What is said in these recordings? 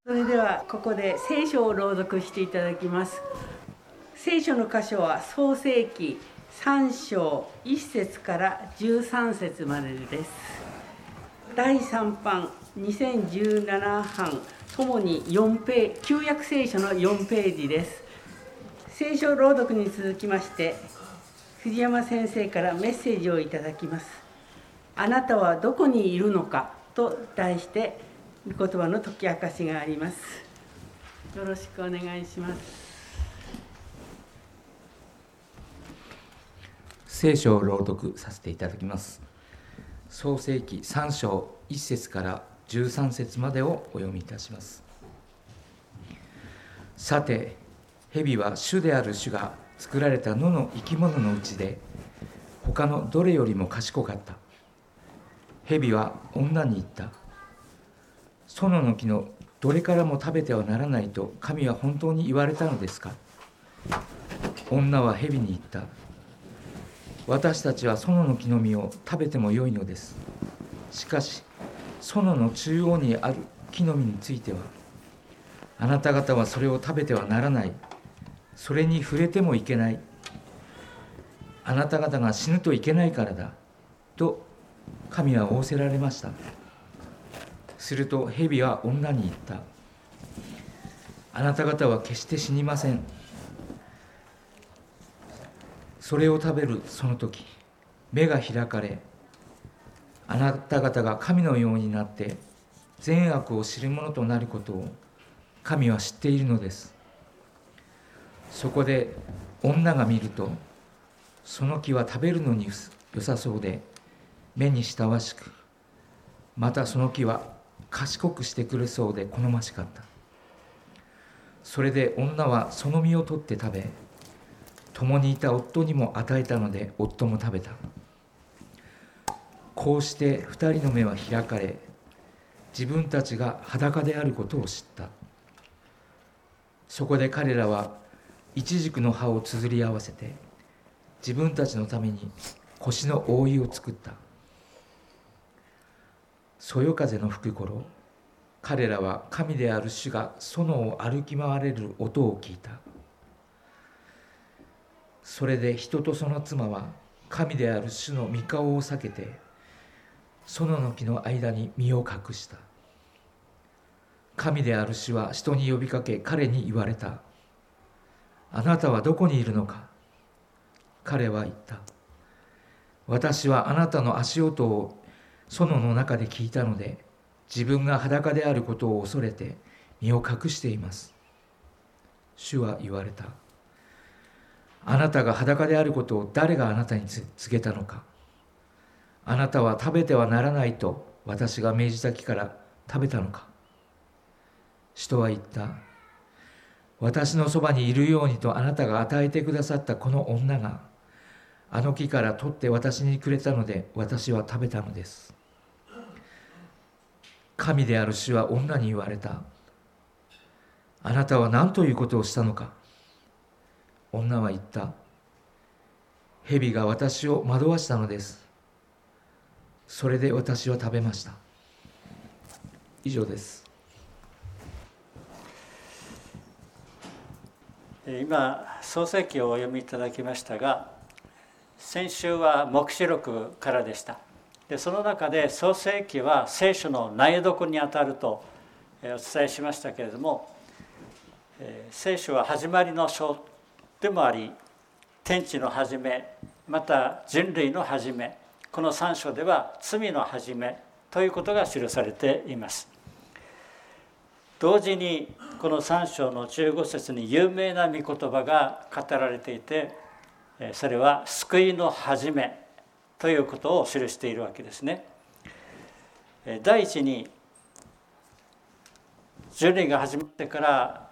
それではここで聖書を朗読していただきます。聖書の箇所は創世記3章1節から13節までです。第3版2017版ともに旧約聖書の4ページです。聖書朗読に続きまして藤山先生からメッセージをいただきます。あなたはどこにいるのかと題して御言葉の解き明かしがあります。よろしくお願いします。 聖書を朗読させていただきます。創世記3章1節から13節までをお読みいたします。さて、蛇は主である主が作られた野の生き物のうちで他のどれよりも賢かった。蛇は女に言った。園の木のどれからも食べてはならないと神は本当に言われたのですか。女は蛇に言った。私たちは園の木の実を食べてもよいのです。しかし園の中央にある木の実についてはあなた方はそれを食べてはならない。それに触れてもいけない。あなた方が死ぬといけないからだと神は仰せられました。すると蛇は女に言った。あなた方は決して死にません。それを食べるその時、目が開かれ、あなた方が神のようになって善悪を知る者となることを神は知っているのです。そこで女が見ると、その木は食べるのに良さそうで目に親しく、またその木は賢くしてくれそうで好ましかった。それで女はその実を取って食べ、共にいた夫にも与えたので夫も食べた。こうして二人の目は開かれ、自分たちが裸であることを知った。そこで彼らはイチジクの葉をつづり合わせて自分たちのために腰の覆いを作った。そよ風の吹く頃、彼らは神である主が園を歩き回れる音を聞いた。それで人とその妻は神である主の御顔を避けて園の木の間に身を隠した。神である主は人に呼びかけ彼に言われた。あなたはどこにいるのか。彼は言った。私はあなたの足音を園の中で聞いたので、自分が裸であることを恐れて身を隠しています。主は言われた。あなたが裸であることを誰があなたに告げたのか。あなたは食べてはならないと私が命じた木から食べたのか。人は言った。私のそばにいるようにとあなたが与えてくださったこの女があの木から取って私にくれたので私は食べたのです。神である主は女に言われた。あなたは何ということをしたのか。女は言った。蛇が私を惑わしたのです。それで私は食べました。以上です。 今創世記をお読みいただきましたが、先週は黙示録からでした。でその中で創世記は聖書の苗読にあたるとお伝えしましたけれども、聖書は始まりの書でもあり、天地の始め、また人類の始め、この3章では罪の始めということが記されています。同時にこの3章の15節に有名な御言葉が語られていて、それは救いの始めということを記しているわけですね。第一に人類が始まってから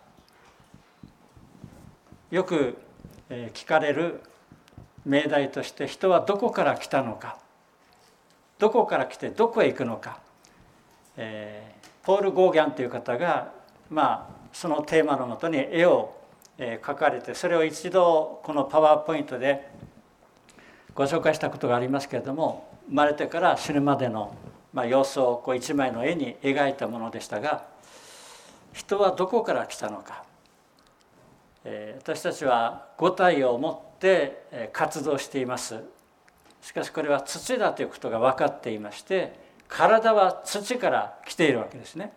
よく聞かれる命題として、人はどこから来たのか、どこから来てどこへ行くのか、ポール・ゴーギャンという方が、そのテーマのもとに絵を描かれて、それを一度このパワーポイントでご紹介したことがありますけれども、生まれてから死ぬまでの様子を一枚の絵に描いたものでしたが、 人はどこから来たのか。私たちは五体を持って活動しています。しかしこれは土だということが分かっていまして、体は土から来ているわけですね。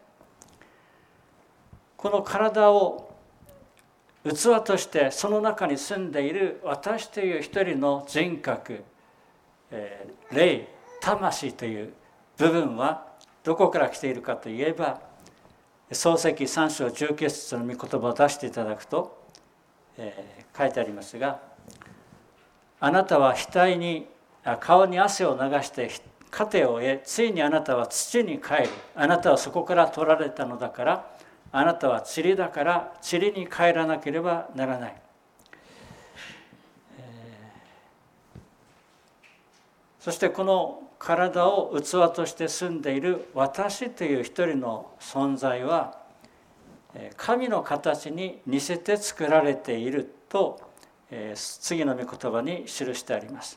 この体を器としてその中に住んでいる私という一人の人格、霊、魂という部分はどこから来ているかといえば、創世記3章19節の御言葉を出していただくと、書いてありますが、あなたは顔に汗を流して糧を得、ついにあなたは土に帰る。あなたはそこから取られたのだから、あなたは塵だから塵に帰らなければならない。そしてこの体を器として住んでいる私という一人の存在は、神の形に似せて作られていると、次の御言葉に記してあります。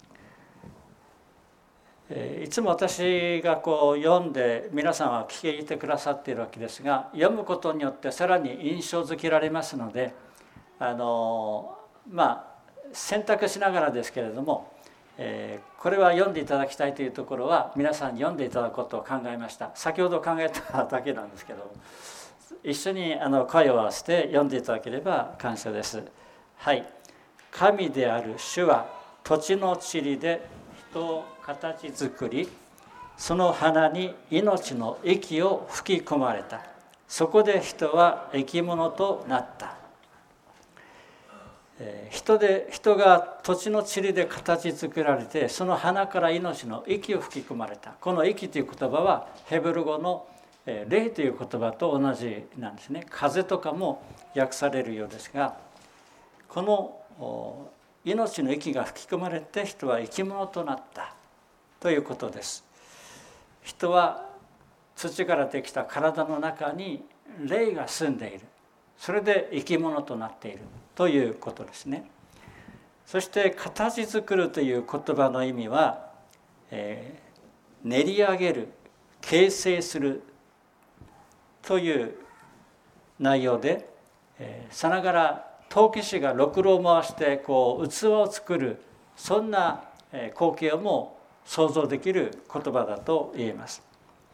いつも私が読んで皆さんは聞いてくださっているわけですが、読むことによってさらに印象づけられますので、選択しながらですけれども、これは読んでいただきたいというところは皆さんに読んでいただくことを考えました。先ほど考えただけなんですけど、一緒に声を合わせて読んでいただければ感謝です。はい。神である主は土地の塵で人を形作り、その鼻に命の息を吹き込まれた。そこで人は生き物となった。人が土地の塵で形作られて、その鼻から命の息を吹き込まれた。この息という言葉はヘブル語の霊という言葉と同じなんですね。風とかも訳されるようですが、この命の息が吹き込まれて人は生き物となったということです。人は土からできた体の中に霊が住んでいる。それで生き物となっているということですね。そして形作るという言葉の意味は、練り上げる、形成するという内容で、さながら陶器師がろくろを回して器を作る、そんな光景をも想像できる言葉だと言えます。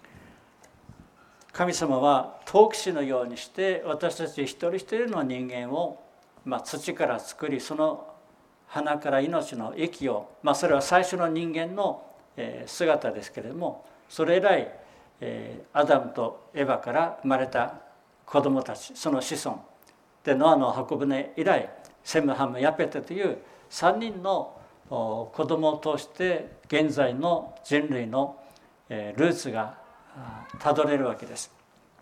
神様は陶器師のようにして私たち一人一人の人間を、土から作り、その鼻から命の息を、それは最初の人間の姿ですけれども、それ以来アダムとエバから生まれた子供たち、その子孫で、ノアの箱舟以来セムハムヤペテという3人の子供を通して現在の人類のルーツがたどれるわけです。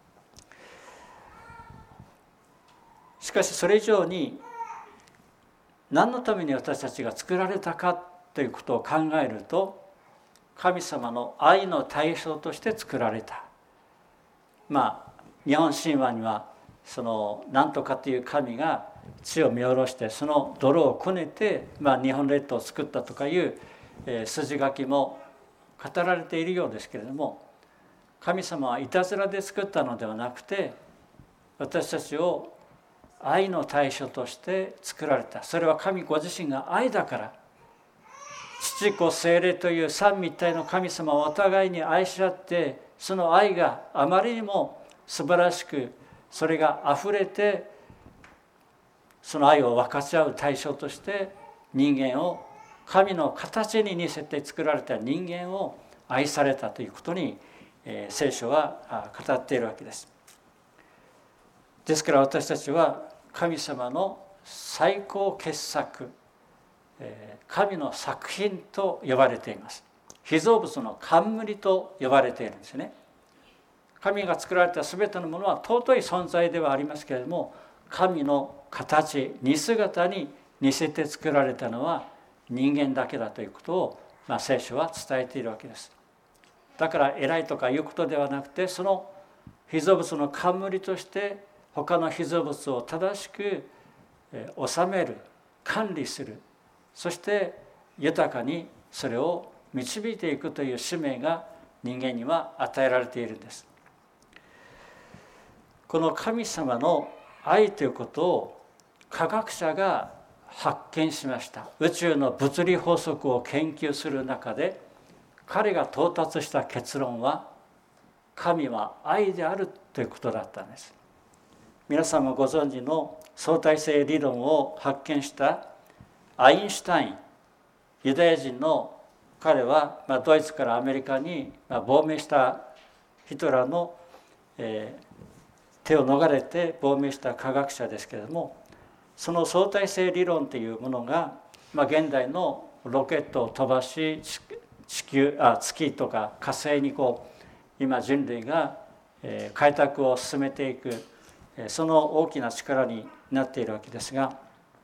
しかしそれ以上に、何のために私たちが作られたかということを考えると、神様の愛の対象として作られた。日本神話にはその何とかという神が地を見下ろしてその泥をこねて、日本列島を作ったとかいう筋書きも語られているようですけれども、神様はいたずらで作ったのではなくて、私たちを愛の対象として作られた。それは神ご自身が愛だから、父子聖霊という三位一体の神様をお互いに愛し合って、その愛があまりにも素晴らしく、それがあふれて、その愛を分かち合う対象として人間を、神の形に似せて作られた人間を愛されたということに、聖書は語っているわけです。ですから私たちは神様の最高傑作、神の作品と呼ばれています。被造物の冠と呼ばれているんですね。神が作られたすべてのものは尊い存在ではありますけれども、神の形、似姿に似せて作られたのは人間だけだということを、聖書は伝えているわけです。だから偉いとかいうことではなくて、その被造物の冠として他の被造物を正しく治める、管理する、そして豊かにそれを導いていくという使命が人間には与えられているんです。 この神様の愛ということを科学者が発見しました。宇宙の物理法則を研究する中で彼が到達した結論は、神は愛であるということだったんです。皆さんもご存知の相対性理論を発見したアインシュタイン、ユダヤ人の彼はドイツからアメリカに亡命したヒトラーの手を逃れて亡命した科学者ですけれども、その相対性理論というものが現代のロケットを飛ばし月とか火星に今人類が開拓を進めていく、その大きな力になっているわけですが、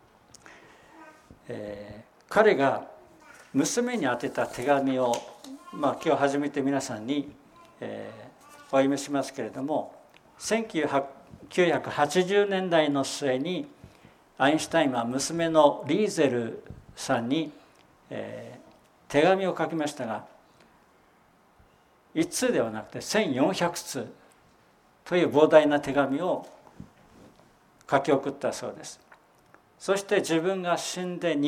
彼が娘に宛てた手紙を、今日初めて皆さんに、お読みしますけれども、1980年代の末にアインシュタインは娘のリーゼルさんに、手紙を書きましたが、1通ではなくて1400通という膨大な手紙を書き送ったそうです。そして自分が自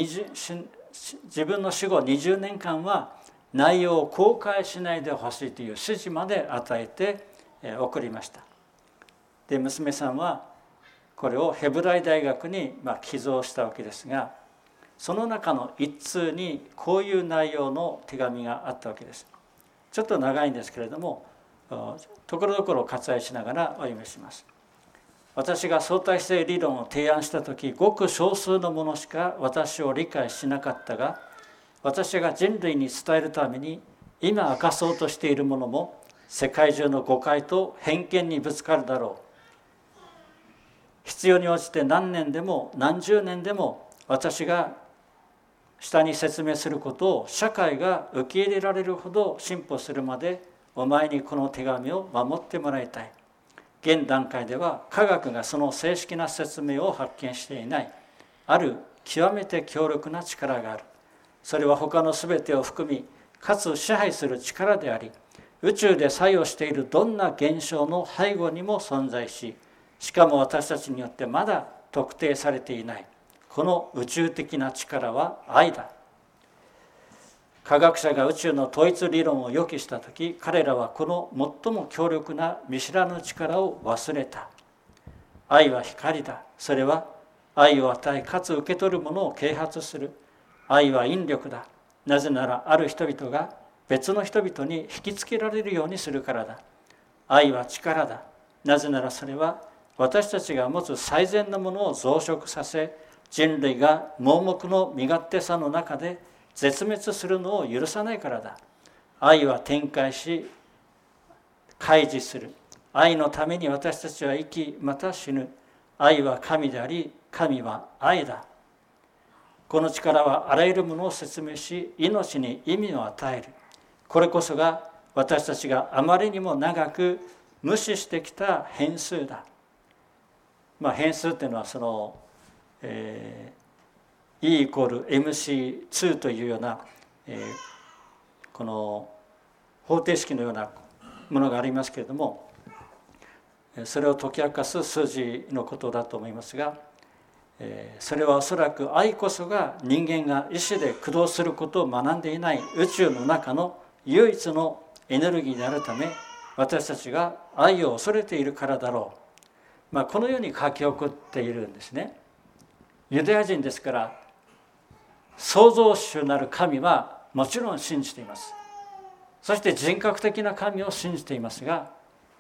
分の死後20年間は内容を公開しないでほしいという指示まで与えて送りました。で、娘さんはこれをヘブライ大学に寄贈したわけですが、その中の一通にこういう内容の手紙があったわけです。ちょっと長いんですけれども、ところどころ割愛しながらお読みします。私が相対性理論を提案した時、ごく少数の者しか私を理解しなかったが、私が人類に伝えるために今明かそうとしているものも世界中の誤解と偏見にぶつかるだろう。必要に応じて何年でも何十年でも私が下に説明することを社会が受け入れられるほど進歩するまでお前にこの手紙を守ってもらいたい。現段階では科学がその正式な説明を発見していない、ある極めて強力な力がある。それは他の全てを含み、かつ支配する力であり、宇宙で作用しているどんな現象の背後にも存在し、しかも私たちによってまだ特定されていない。この宇宙的な力は愛だ。科学者が宇宙の統一理論を予期したとき、彼らはこの最も強力な見知らぬ力を忘れた。愛は光だ。それは愛を与えかつ受け取るものを啓発する。愛は引力だ。なぜならある人々が別の人々に引きつけられるようにするからだ。愛は力だ。なぜならそれは私たちが持つ最善のものを増殖させ、人類が盲目の身勝手さの中で絶滅するのを許さないからだ。愛は展開し開示する。愛のために私たちは生き、また死ぬ。愛は神であり、神は愛だ。この力はあらゆるものを説明し、命に意味を与える。これこそが私たちがあまりにも長く無視してきた変数だ。変数っていうのはその、E イコール MC2 というような、この方程式のようなものがありますけれども、それを解き明かす数字のことだと思いますが、それはおそらく愛こそが人間が意志で駆動することを学んでいない宇宙の中の唯一のエネルギーであるため、私たちが愛を恐れているからだろう。このように書き送っているんですね。ユダヤ人ですから創造主なる神はもちろん信じています。そして人格的な神を信じていますが、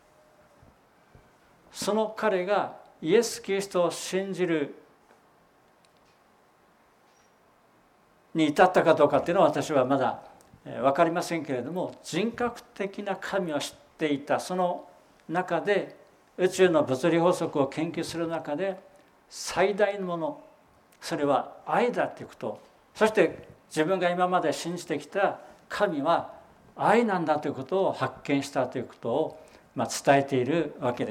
その彼がイエス・キリストを信じるに至ったかどうかっていうのは私はまだ分かりませんけれども、人格的な神を知っていたその中で、宇宙の物理法則を研究する中で最大のもの、それは愛だということ、そして自分が今まで信じてきた神は愛なんだということを発見したということを伝えているわけです。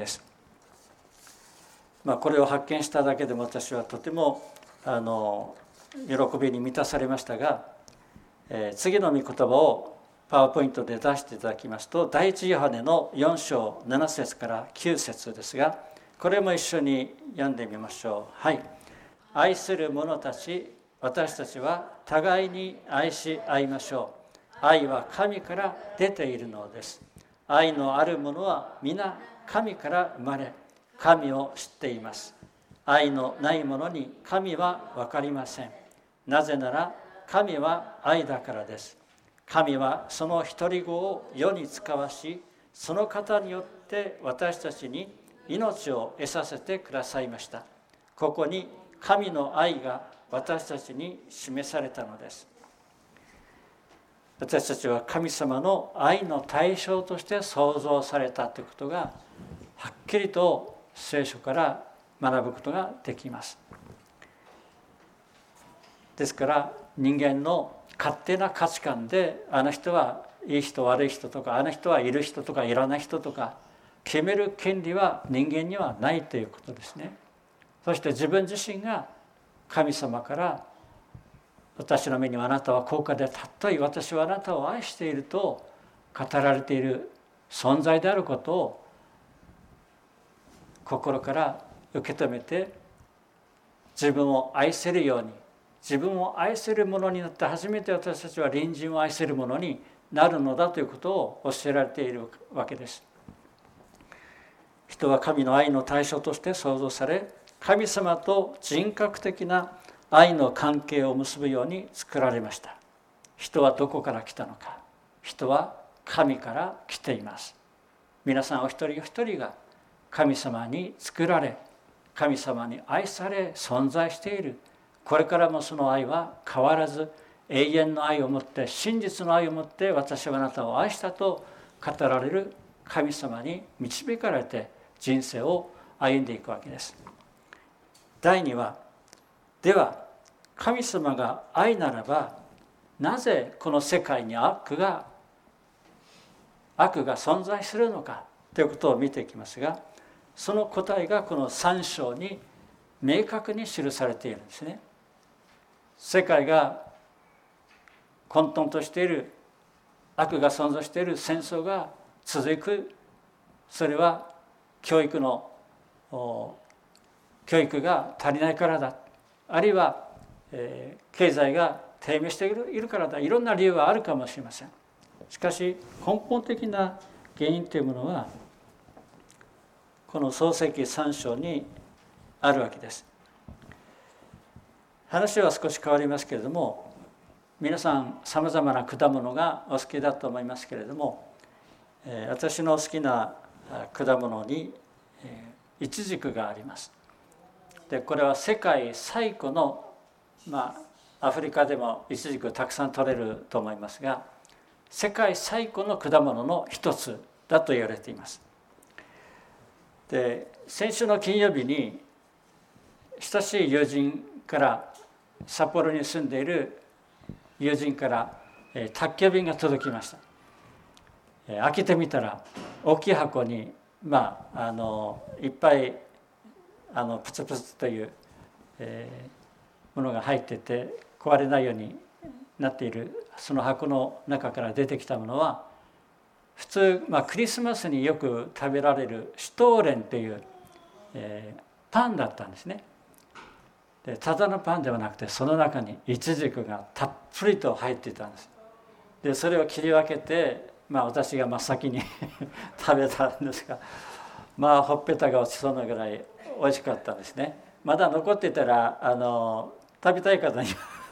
これを発見しただけでも私はとても喜びに満たされましたが、次の御言葉をパワーポイントで出していただきますと、第一ヨハネの4章7節から9節ですが、 これも一緒に読んでみましょう。はい。愛する者たち、私たちは互いに愛し合いましょう。愛は神から出ているのです。愛のある者は皆神から生まれ、神を知っています。愛のない者に神は分かりません。なぜなら神は愛だからです。神はその独り子を世に使わし、その方によって私たちに命を得させてくださいました。ここに神の愛が私たちに示されたのです。私たちは神様の愛の対象として創造されたということがはっきりと聖書から学ぶことができます。ですから人間の勝手な価値観であの人はいい人悪い人とかあの人はいる人とかいらない人とか決める権利は人間にはないということですね。そして自分自身が神様から私の目にはあなたは高価で尊い、私はあなたを愛していると語られている存在であることを心から受け止めて自分を愛せるように、自分を愛せるものになって初めて私たちは隣人を愛せるものになるのだということを教えられているわけです。人は神の愛の対象として創造され、神様と人格的な愛の関係を結ぶように作られました。人はどこから来たのか。人は神から来ています。皆さんお一人お一人が神様に作られ、神様に愛され存在している。これからもその愛は変わらず永遠の愛をもって、真実の愛をもって私はあなたを愛したと語られる神様に導かれて人生を歩んでいくわけです。第2は、では神様が愛ならばなぜこの世界に悪が存在するのかということを見ていきますが、その答えがこの3章に明確に記されているんですね。世界が混沌としている、悪が存在している、戦争が続く。それは教育が足りないからだ、あるいは、経済が低迷しているからだ。いろんな理由はあるかもしれません。しかし根本的な原因というものはこの創世記3章にあるわけです。話は少し変わりますけれども、皆さんさまざまな果物がお好きだと思いますけれども、私の好きな果物にイチジクがあります。でこれは世界最古の、アフリカでもイチジクたくさん取れると思いますが、世界最古の果物の一つだと言われています。で先週の金曜日に親しい友人から、札幌に住んでいる友人から宅急便が届きました。開けてみたら大きい箱に、いっぱいプツプツという、ものが入ってて壊れないようになっている。その箱の中から出てきたものは普通、クリスマスによく食べられるシュトーレンという、パンだったんですね。でただのパンではなくて、その中にイチジクがたっぷりと入っていたんです。でそれを切り分けて、私が真っ先に食べたんですが、ほっぺたが落ちそうなぐらい美味しかったんですね。まだ残っていたら食べたい方に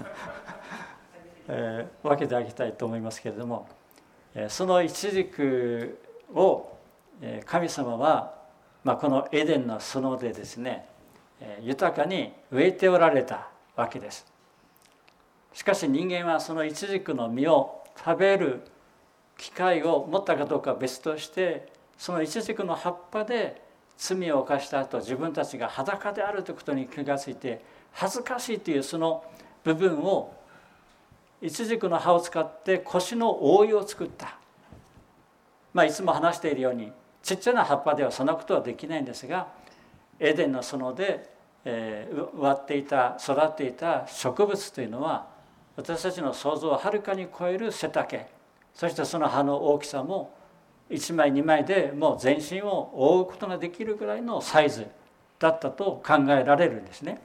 分けてあげたいと思いますけれども、そのイチジクを神様は、このエデンの園でですね、豊かに植えておられたわけです。しかし人間はそのイチジクの実を食べる機会を持ったかどうかは別として、そのイチジクの葉っぱで罪を犯した後、自分たちが裸であるということに気がついて恥ずかしいというその部分をイチジクの葉を使って腰の覆いを作った。いつも話しているようにちっちゃな葉っぱではそんなことはできないんですが、エデンの園で植わっていた、育っていた植物というのは私たちの想像をはるかに超える背丈、そしてその葉の大きさも 1枚2枚でもう全身を覆うことができるぐらいのサイズだったと考えられるんですね。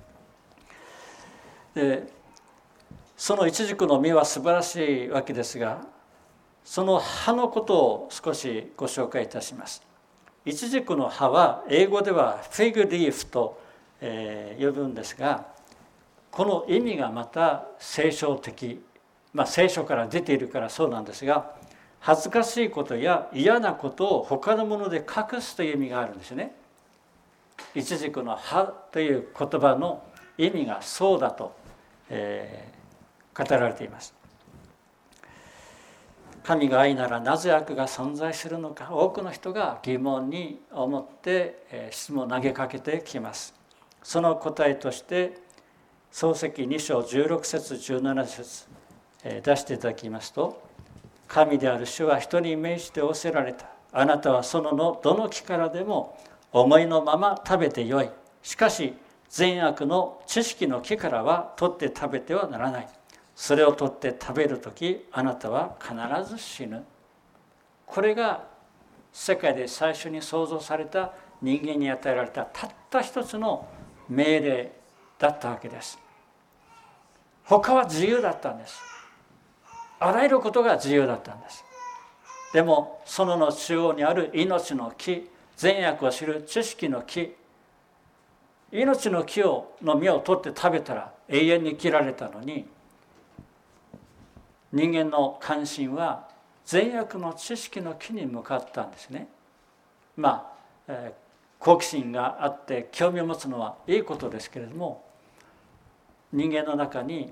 でそのイチジクの実は素晴らしいわけですが、その葉のことを少しご紹介いたします。イチジクの葉は英語ではフィグリーフと呼ぶんですが、この意味がまた聖書的、聖書から出ているからそうなんですが、恥ずかしいことや嫌なことを他のもので隠すという意味があるんですね。イチジクの葉という言葉の意味がそうだと、語られています。神が愛ならなぜ悪が存在するのか、多くの人が疑問に思って質問を投げかけてきます。その答えとして創世記2章16節17節出していただきますと、神である主は人に命じて仰せられた。あなたはそのどの木からでも思いのまま食べてよい。しかし善悪の知識の木からは取って食べてはならない。それを取って食べるときあなたは必ず死ぬ。これが世界で最初に創造された人間に与えられたたった一つの命令だったわけです。他は自由だったんです。あらゆることが自由だったんです。でも園の中央にある命の木、善悪を知る知識の木、命の木の実を取って食べたら永遠に生きられたのに、人間の関心は善悪の知識の木に向かったんですね。好奇心があって興味を持つのはいいことですけれども、人間の中に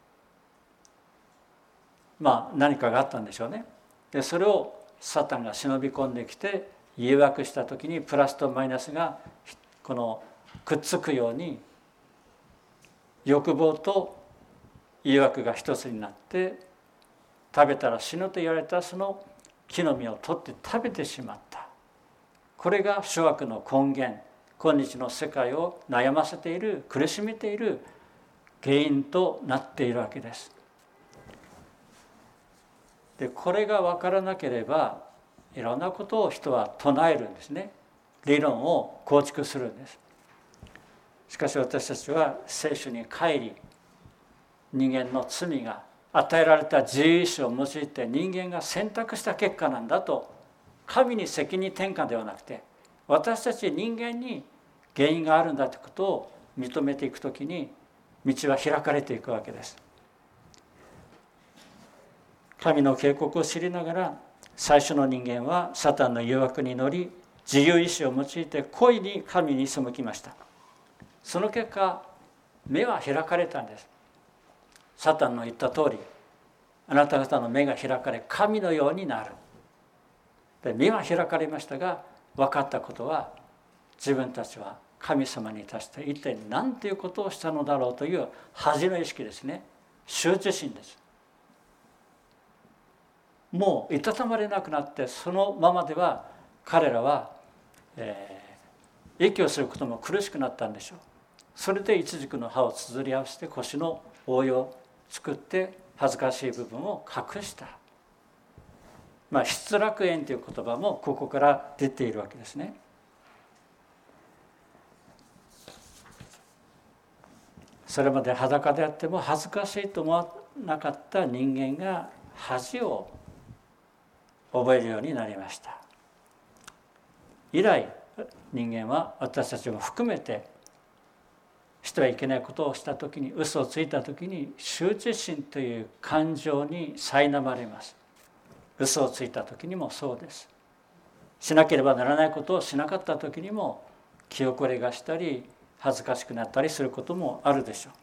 何かがあったんでしょうね。でそれをサタンが忍び込んできて誘惑した時にプラスとマイナスがこのくっつくように、欲望と誘惑が一つになって食べたら死ぬと言われたその木の実を取って食べてしまった。これが諸悪の根源、今日の世界を悩ませている、苦しめている原因となっているわけです。でこれが分からなければいろんなことを人は唱えるんですね。理論を構築するんです。しかし私たちは聖書に帰り、人間の罪が与えられた自由意志を用いて人間が選択した結果なんだと、神に責任転嫁ではなくて私たち人間に原因があるんだということを認めていくときに道は開かれていくわけです。神の警告を知りながら最初の人間はサタンの誘惑に乗り、自由意志を用いて故意に神に背きました。その結果目は開かれたんです。サタンの言った通り、あなた方の目が開かれ神のようになる。で目は開かれましたが、分かったことは自分たちは神様に対して一体何ていうことをしたのだろうという恥の意識ですね。羞恥心です。もういたたまれなくなって、そのままでは彼らは、息をすることも苦しくなったんでしょう。それでイチジクの葉を綴り合わせて腰の覆いを作って恥ずかしい部分を隠した。失楽園という言葉もここから出ているわけですね。それまで裸であっても恥ずかしいと思わなかった人間が恥を覚えるようになりました。以来人間は私たちも含めてしてはいけないことをしたときに、嘘をついたときに羞恥心という感情に苛まれます。嘘をついたときにもそうです。しなければならないことをしなかったときにも気後れがしたり恥ずかしくなったりすることもあるでしょう。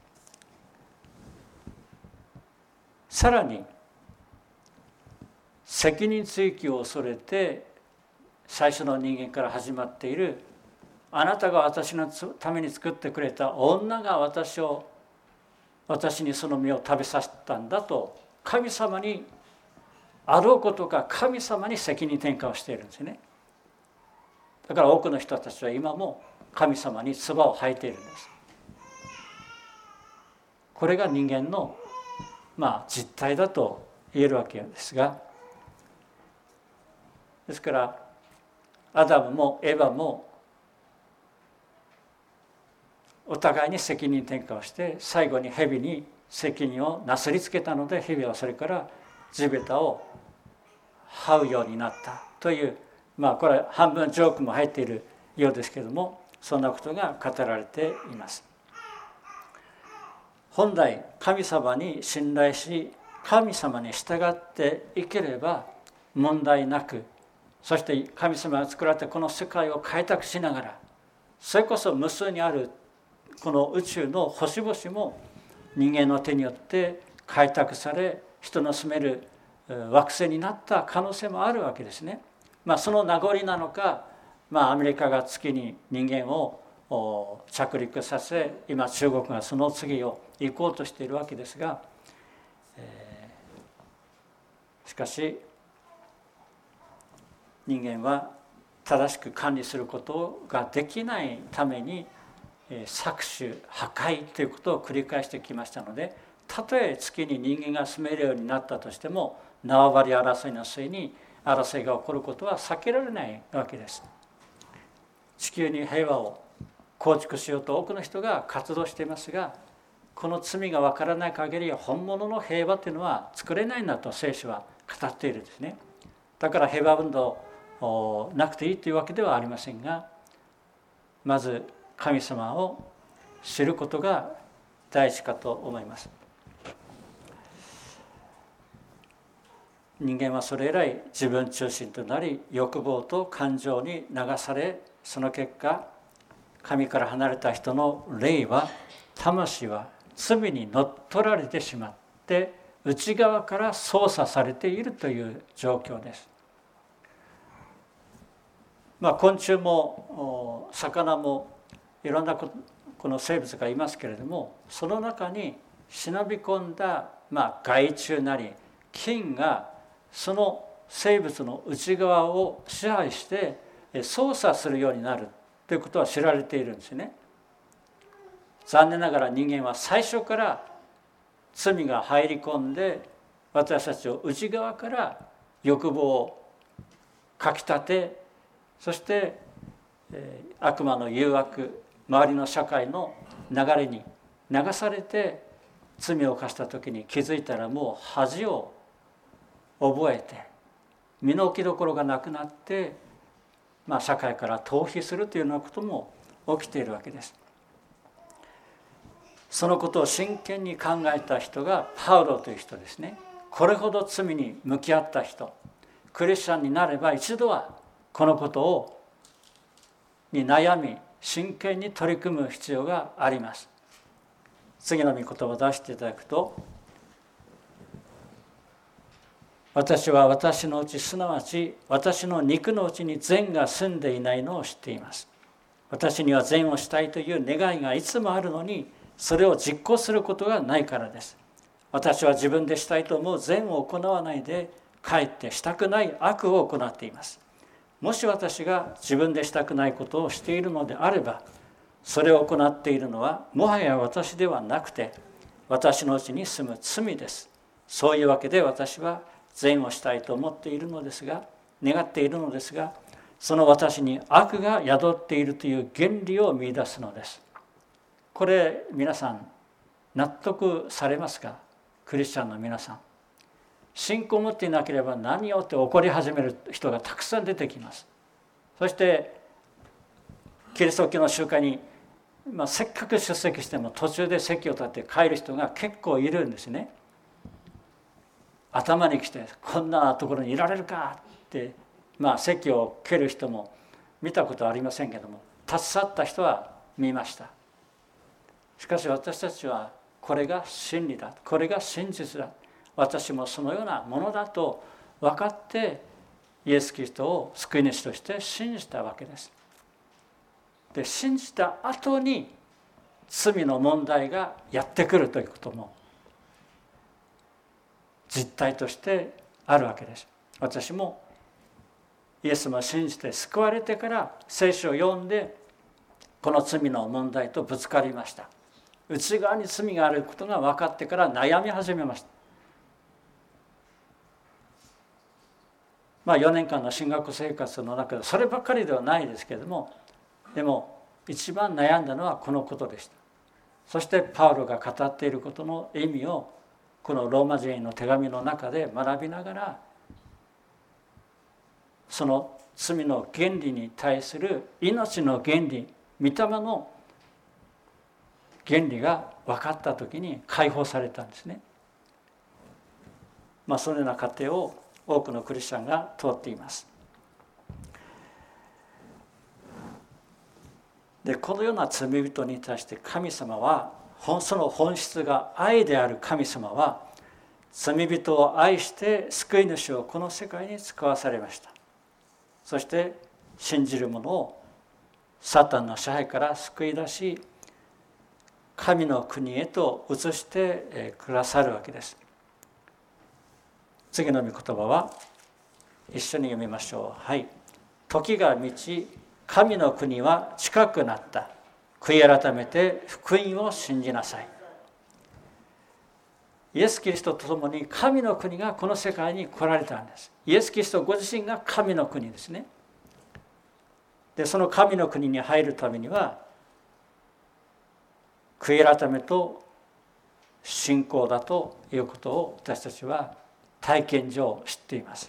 さらに責任追及を恐れて最初の人間から始まっている、あなたが私のために作ってくれた女が私にその実を食べさせたんだと、神様にあろうことか神様に責任転嫁をしているんですね。だから多くの人たちは今も神様に唾を吐いているんです。これが人間の実態だと言えるわけですが、 ですからアダムもエバもお互いに責任転嫁をして最後に蛇に責任をなすりつけたので、蛇はそれから地べたを這うようになったという、これ半分ジョークも入っているようですけれども、そんなことが語られています。本来神様に信頼し神様に従っていければ問題なく、そして神様が作られたこの世界を開拓しながら、それこそ無数にあるこの宇宙の星々も人間の手によって開拓され、人の住める惑星になった可能性もあるわけですね。その名残なのか、アメリカが月に人間を着陸させ、今中国がその次を行こうとしているわけですが、しかし人間は正しく管理することができないために搾取破壊ということを繰り返してきましたので、たとえ月に人間が住めるようになったとしても縄張り争いの末に争いが起こることは避けられないわけです。地球に平和を構築しようと多くの人が活動していますが、この罪が分からない限り本物の平和というのは作れないんだと聖書は語っているんですね。だから平和運動なくていいというわけではありませんが、まず神様を知ることが大事かと思います。人間はそれ以来自分中心となり、欲望と感情に流され、その結果神から離れた人の霊は、魂は罪に乗っ取られてしまって内側から操作されているという状況です。昆虫も魚もいろんなこの生物がいますけれども、その中に忍び込んだ害虫なり菌がその生物の内側を支配して操作するようになるということは知られているんですね。残念ながら人間は最初から罪が入り込んで、私たちを内側から欲望をかきたて、そして悪魔の誘惑、周りの社会の流れに流されて罪を犯した時に気づいたらもう恥を覚えて身の置きどころがなくなって、社会から逃避するというようなことも起きているわけです。そのことを真剣に考えた人がパウロという人ですね。これほど罪に向き合った人、クリスチャンになれば一度はこのことに悩み真剣に取り組む必要があります。次の御言葉を出していただくと、私は私のうち、すなわち私の肉のうちに善が住んでいないのを知っています。私には善をしたいという願いがいつもあるのに、それを実行することがないからです。私は自分でしたいと思う善を行わないで、かえってしたくない悪を行っています。もし私が自分でしたくないことをしているのであれば、それを行っているのはもはや私ではなくて、私のうちに住む罪です。そういうわけで私は善をしたいと思っているのですが、願っているのですが、その私に悪が宿っているという原理を見出すのです。これ皆さん納得されますか？クリスチャンの皆さん。信仰を持っていなければ何よって怒り始める人がたくさん出てきます。そしてキリスト教の集会に、せっかく出席しても途中で席を立って帰る人が結構いるんですね。頭にきてこんなところにいられるかって、席を蹴る人も見たことはありませんけども、立ち去った人は見ました。しかし私たちはこれが真理だ、これが真実だ、私もそのようなものだと分かってイエス・キリストを救い主として信じたわけです。で、信じた後に罪の問題がやってくるということも実態としてあるわけです。私もイエスも信じて救われてから聖書を読んでこの罪の問題とぶつかりました。内側に罪があることが分かってから悩み始めました。 4年間の神学生活の中でそればっかりではないですけれども、でも一番悩んだのはこのことでした。そしてパウロが語っていることの意味をこのローマ人への手紙の中で学びながら、その罪の原理に対する命の原理、御霊の原理が分かった時に解放されたんですね。そのような過程を多くのクリスチャンが通っています。で、このような罪人に対して神様は、その本質が愛である神様は、罪人を愛して救い主をこの世界に使わされました。そして信じる者をサタンの支配から救い出し、神の国へと移してくださるわけです。次の御言葉は一緒に読みましょう。はい。時が満ち、神の国は近くなった。悔い改めて福音を信じなさい。イエス・キリストと共に神の国がこの世界に来られたんです。イエス・キリストご自身が神の国ですね。で、その神の国に入るためには、悔い改めと信仰だということを私たちは体験上知っています。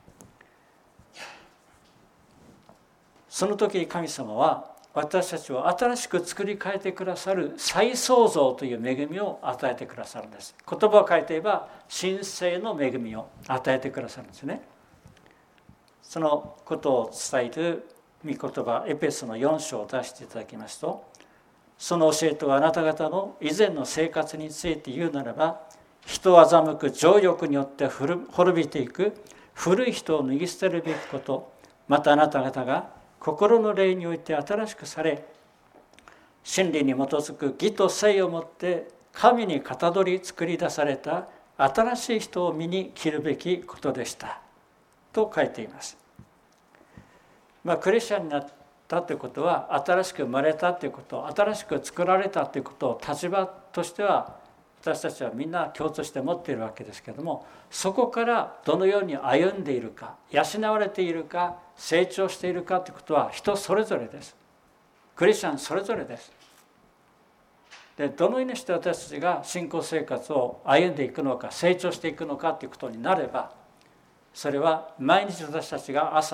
その時神様は私たちを新しく作り変えてくださる再創造という恵みを与えてくださるんです。言葉を変えて言えば神聖の恵みを与えてくださるんですね。そのことを伝える御言葉、エペソの4章を出していただきますと、その教えとはあなた方の以前の生活について言うならば、人を欺く情欲によって滅びていく古い人を脱ぎ捨てるべきこと、またあなた方が心の霊において新しくされ、真理に基づく義と誠をもって神にかたどり作り出された新しい人を身に着るべきことでしたと書いています。クリスチャンになったということは、新しく生まれたということ、新しく作られたということを立場としては私たちはみんな共通して持っているわけですけれども、そこからどのように歩んでいるか、養われているか、成長しているかということは人それぞれです。クリスチャンそれぞれです。で、どのようにして私たちが信仰生活を歩んでいくのか、成長していくのかということになれば、それは毎日私たちが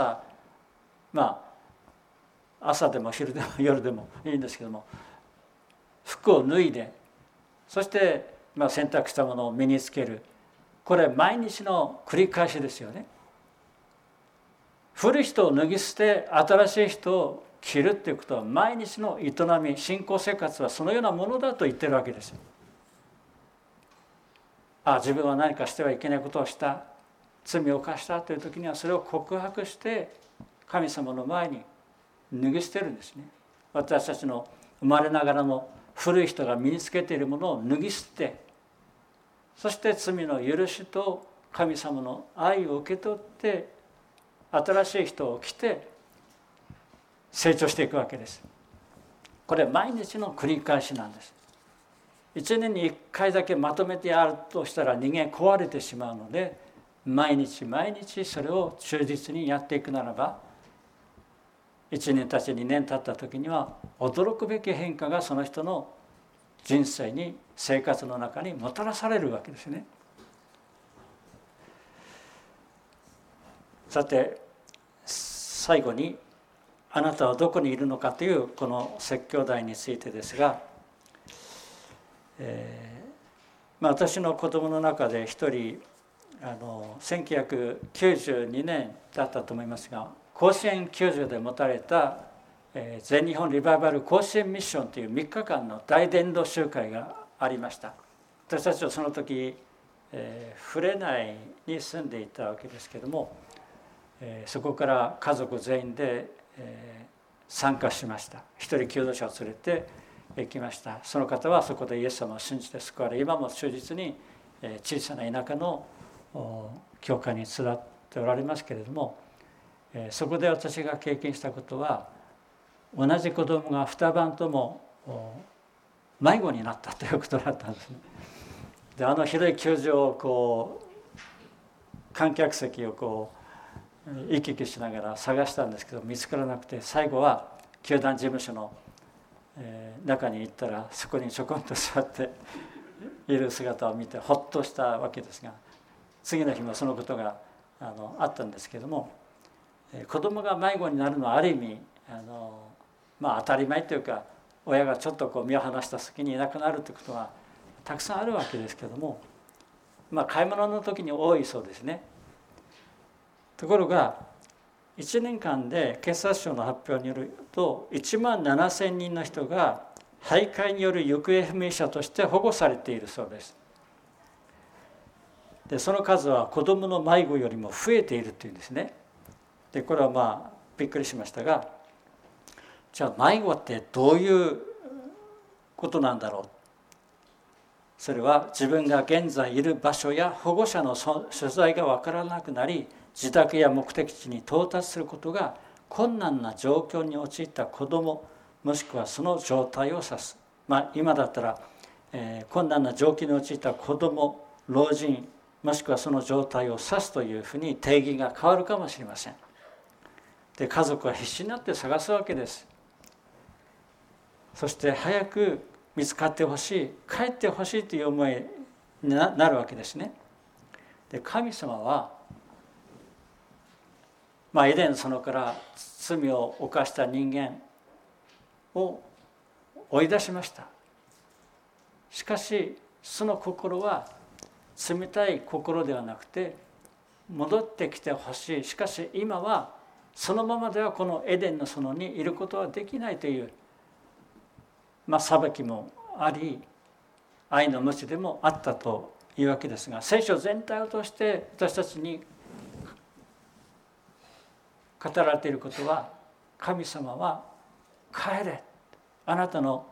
朝でも昼でも夜でもいいんですけども、服を脱いで、そして洗濯したものを身につける。これ毎日の繰り返しですよね。古い人を脱ぎ捨て新しい人を着るっていうことは毎日の営み、信仰生活はそのようなものだと言ってるわけですよ。自分は何かしてはいけないことをした、罪を犯したという時にはそれを告白して神様の前に脱ぎ捨てるんですね。私たちの生まれながらの古い人が身につけているものを脱ぎ捨て、そして罪の許しと神様の愛を受け取って新しい人を着て成長していくわけです。これ毎日の繰り返しなんです。1年に1回だけまとめてやるとしたら人間壊れてしまうので、毎日毎日それを忠実にやっていくならば、1年経ち2年経った時には驚くべき変化がその人の人生に、生活の中にもたらされるわけですね。さて最後に、あなたはどこにいるのかというこの説教題についてですが、私の子供の中で一人1992年だったと思いますが、甲子園球場で持たれた全日本リバイバル甲子園ミッションという3日間の大伝道集会がありました。私たちはその時呉内に住んでいたわけですけれども、そこから家族全員で参加しました。一人求道者を連れて行きました。その方はそこでイエス様を信じて救われ、今も忠実に小さな田舎の教会に育っておられますけれども、そこで私が経験したことは、同じ子供が2晩とも迷子になったということだったんですね。で、広い球場を観客席を行き来しながら探したんですけど見つからなくて、最後は球団事務所の中に行ったらそこにちょこんと座っている姿を見てほっとしたわけですが、次の日もそのことがあったんですけども、子供が迷子になるのはある意味当たり前というか、親がちょっと身を離した先にいなくなるということはたくさんあるわけですけども、買い物の時に多いそうですね。ところが1年間で警察庁の発表によると1万7,000人の人が徘徊による行方不明者として保護されているそうです。でその数は子どもの迷子よりも増えているというんですね。でこれはびっくりしましたが、じゃあ迷子ってどういうことなんだろう。それは自分が現在いる場所や保護者の所在が分からなくなり、自宅や目的地に到達することが困難な状況に陥った子ども、もしくはその状態を指す。今だったら、困難な状況に陥った子ども、老人、もしくはその状態を指すというふうに定義が変わるかもしれません。で家族は必死になって探すわけです。そして早く見つかってほしい、帰ってほしいという思いになるわけですね。で神様はエデンの園から罪を犯した人間を追い出しました。しかしその心は冷たい心ではなくて戻ってきてほしい。しかし今はそのままではこのエデンの園にいることはできないという裁きもあり、愛の無知でもあったというわけですが、聖書全体を通して私たちに語られていることは、神様は帰れ、あなたの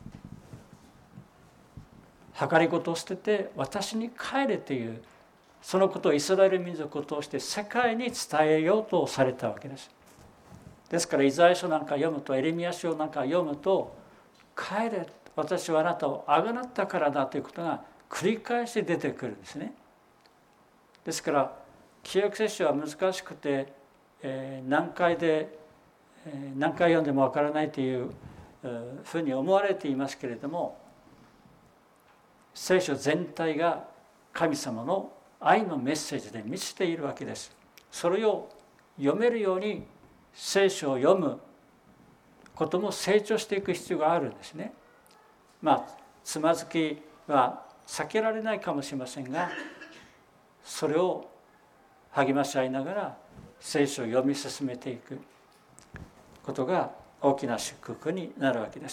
計りごとを捨てて私に帰れという、そのことをイスラエル民族を通して世界に伝えようとされたわけです。ですからイザヤ書なんか読むと、エレミヤ書なんか読むと、帰れ、私はあなたをあがなったからだということが繰り返し出てくるんですね。ですから旧約聖書は難しくて、何回読んでもわからないというふうに思われていますけれども、聖書全体が神様の愛のメッセージで満ちているわけです。それを読めるように聖書を読むことも成長していく必要があるんですね。つまずきは避けられないかもしれませんが、それを励まし合いながら聖書を読み進めていくことが大きな祝福になるわけです。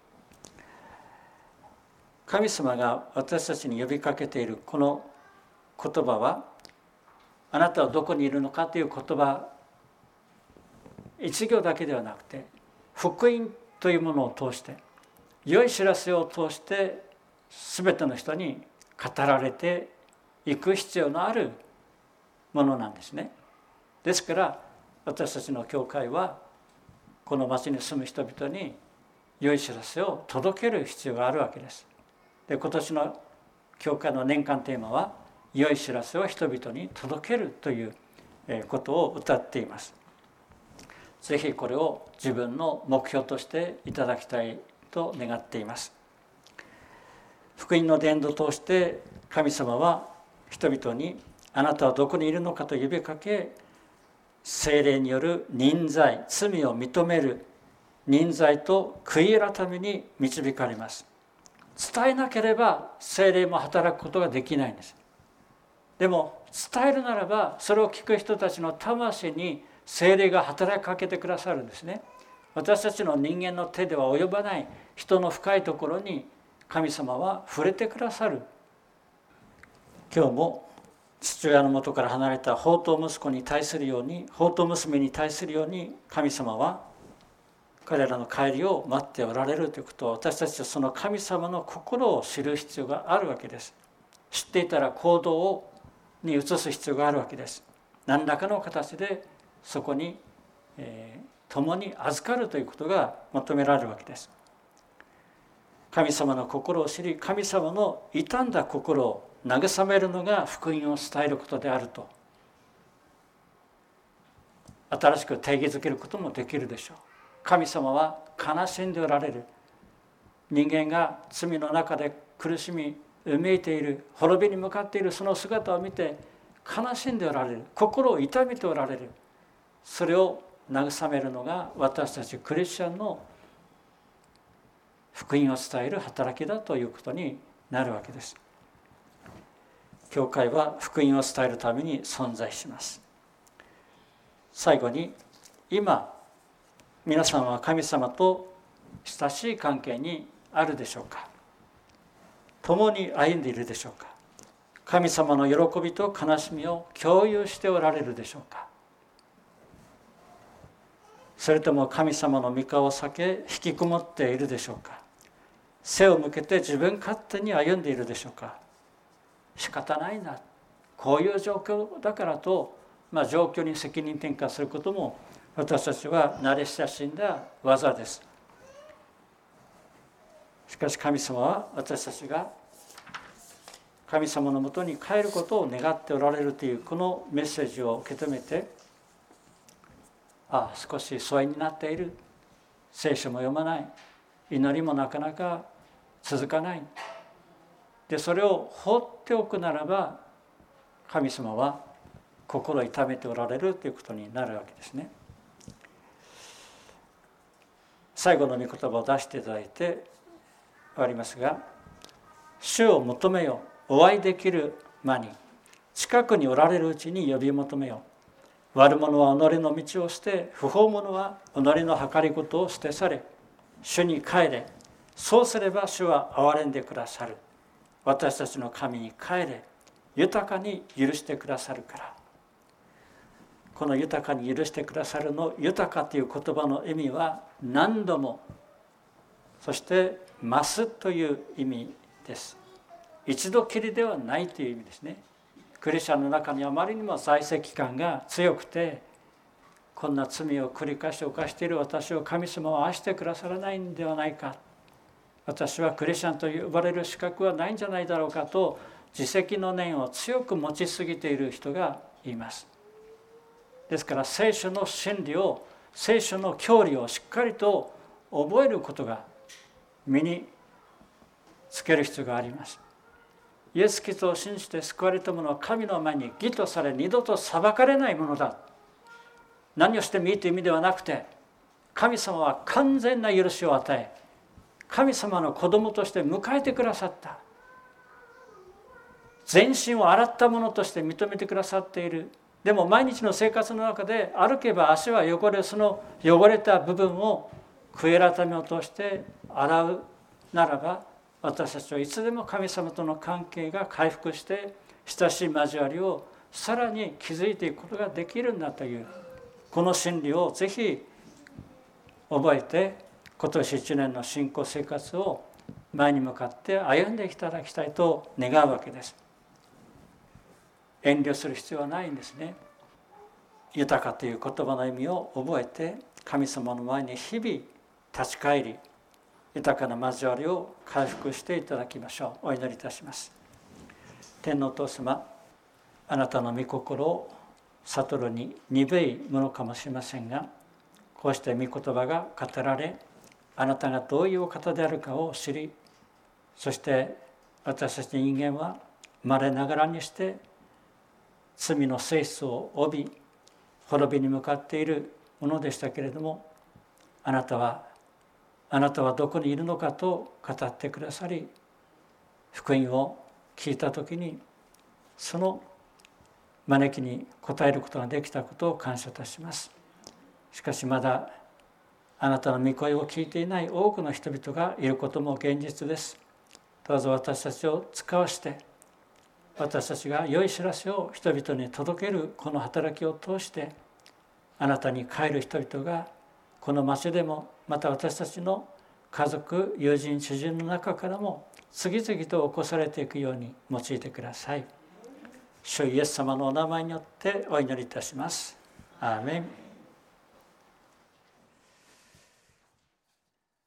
神様が私たちに呼びかけているこの言葉は、あなたはどこにいるのかという言葉一行だけではなくて、福音というものを通して、良い知らせを通して全ての人に語られていく必要のあるものなんですね。ですから私たちの教会はこの町に住む人々に良い知らせを届ける必要があるわけです。で今年の教会の年間テーマは、良い知らせを人々に届けるということを歌っています。ぜひこれを自分の目標としていただきたいと願っています。福音の伝道を通して神様は人々に、あなたはどこにいるのかと呼びかけ、聖霊による忍耐、罪を認める忍耐と悔い改めに導かれます。伝えなければ聖霊も働くことができないんです。でも伝えるならば、それを聞く人たちの魂に聖霊が働きかけてくださるんですね。私たちの人間の手では及ばない人の深いところに神様は触れてくださる。今日も父親の元から離れた放蕩息子に対するように、放蕩娘に対するように、神様は彼らの帰りを待っておられるということを、私たちはその神様の心を知る必要があるわけです。知っていたら行動に移す必要があるわけです。何らかの形でそこに、共に預かるということが求められるわけです。神様の心を知り、神様の傷んだ心を慰めるのが福音を伝えることであると新しく定義づけることもできるでしょう。神様は悲しんでおられる。人間が罪の中で苦しみうめいている、滅びに向かっているその姿を見て悲しんでおられる、心を痛めておられる。それを慰めるのが私たちクリスチャンの福音を伝える働きだということになるわけです。教会は福音を伝えるために存在します。最後に、今皆さんは神様と親しい関係にあるでしょうか。共に歩んでいるでしょうか。神様の喜びと悲しみを共有しておられるでしょうか。それとも神様の御顔を避け引きこもっているでしょうか。背を向けて自分勝手に歩んでいるでしょうか。仕方ないな、こういう状況だからと、状況に責任転嫁することも私たちは慣れ親しんだ技です。しかし神様は私たちが神様のもとに帰ることを願っておられるというこのメッセージを受け止めて、少し疎遠になっている、聖書も読まない、祈りもなかなか続かないで、それを放っておくならば神様は心を痛めておられるということになるわけですね。最後の御言葉を出していただいて終わりますが、主を求めよ、お会いできる間に、近くにおられるうちに呼び求めよ。悪者は己の道を捨て、不法者は己の計りごとを捨て去れ。主に帰れ、そうすれば主は憐れんでくださる。私たちの神に帰れ、豊かに許してくださるから。この豊かに許してくださるの豊かという言葉の意味は何度も、そして増すという意味です。一度きりではないという意味ですね。クリスチャンの中にあまりにも在籍感が強くて、こんな罪を繰り返し犯している私を神様は愛してくださらないんではないか、私はクリスチャンと呼ばれる資格はないんじゃないだろうかと自責の念を強く持ちすぎている人がいます。ですから聖書の真理を、聖書の教理をしっかりと覚えることが身につける必要があります。イエス・キリストを信じて救われた者は神の前に義とされ二度と裁かれないものだ。何をしてもいいという意味ではなくて、神様は完全な許しを与え、神様の子供として迎えてくださった。全身を洗ったものとして認めてくださっている。でも毎日の生活の中で歩けば足は汚れ、その汚れた部分を悔い改めを通して洗うならば、私たちはいつでも神様との関係が回復して親しい交わりをさらに築いていくことができるんだという、この真理をぜひ覚えて今年1年の信仰生活を前に向かって歩んでいただきたいと願うわけです。遠慮する必要はないんですね。豊かという言葉の意味を覚えて神様の前に日々立ち返り、豊かな交わりを回復していただきましょう。お祈りいたします。天のお父様、あなたの御心を悟るに鈍いものかもしれませんが、こうして御言葉が語られ、あなたがどういうお方であるかを知り、そして私たち人間は生まれながらにして罪の性質を帯び、滅びに向かっているものでしたけれども、あなたはどこにいるのかと語ってくださり、福音を聞いたときにその招きに応えることができたことを感謝いたします。しかしまだあなたの御声を聞いていない多くの人々がいることも現実です。どうぞ私たちを使わして、私たちが良い知らせを人々に届けるこの働きを通して、あなたに帰る人々がこの町でも、また私たちの家族、友人、知人の中からも次々と起こされていくように用いてください。主イエス様のお名前によってお祈りいたします。アーメン。